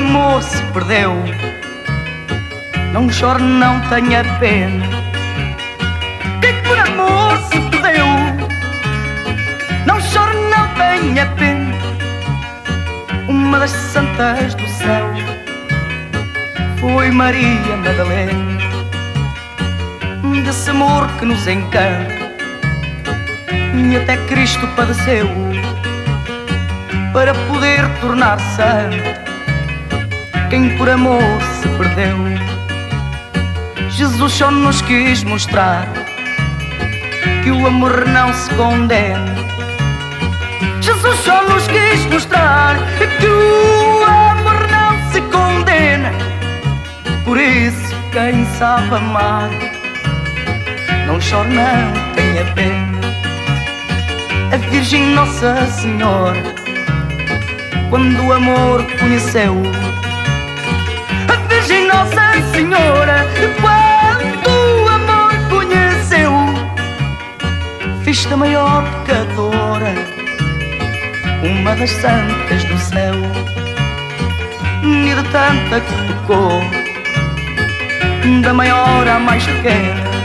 amor se perdeu, não chore, não tenha pena. Quem por amor se perdeu, não chore, não tenha pena. Uma das santas do céu foi Maria Madalena. Desse amor que nos encanta, e até Cristo padeceu para poder tornar santo quem por amor se perdeu. Jesus só nos quis mostrar que o amor não se condena. Jesus só nos quis mostrar que o amor não se condena. Por isso quem sabe amar, não chore, não tenha pena. A Virgem Nossa Senhora, quando o amor conheceu, a Virgem Nossa Senhora, quando o amor conheceu, fez-te a maior pecadora, uma das santas do céu. E de tanta que tocou, da maior à mais pequena,